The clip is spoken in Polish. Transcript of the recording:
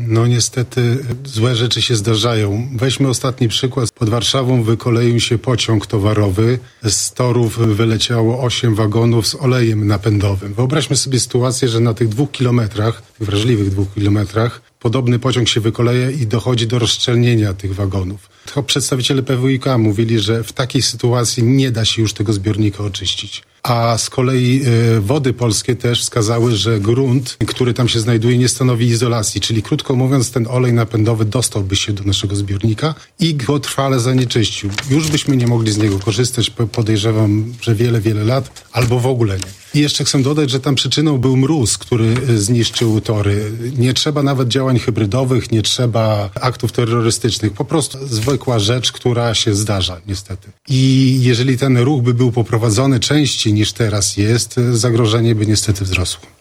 No niestety złe rzeczy się zdarzają. Weźmy ostatni przykład. Pod Warszawą wykoleił się pociąg towarowy. Z torów wyleciało 8 wagonów z olejem napędowym. Wyobraźmy sobie sytuację, że na tych 2 kilometrach, tych wrażliwych 2 kilometrach, podobny pociąg się wykoleja i dochodzi do rozszczelnienia tych wagonów. To przedstawiciele PWiK mówili, że w takiej sytuacji nie da się już tego zbiornika oczyścić. A z kolei Wody Polskie też wskazały, że grunt, który tam się znajduje, nie stanowi izolacji. Czyli krótko mówiąc, ten olej napędowy dostałby się do naszego zbiornika i go trwale zanieczyścił. Już byśmy nie mogli z niego korzystać, podejrzewam, że wiele lat, albo w ogóle nie. I jeszcze chcę dodać, że tam przyczyną był mróz, który zniszczył tory. Nie trzeba nawet działań hybrydowych, nie trzeba aktów terrorystycznych. Po prostu zwykła rzecz, która się zdarza niestety. I jeżeli ten ruch by był poprowadzony częściej niż teraz jest, zagrożenie by niestety wzrosło.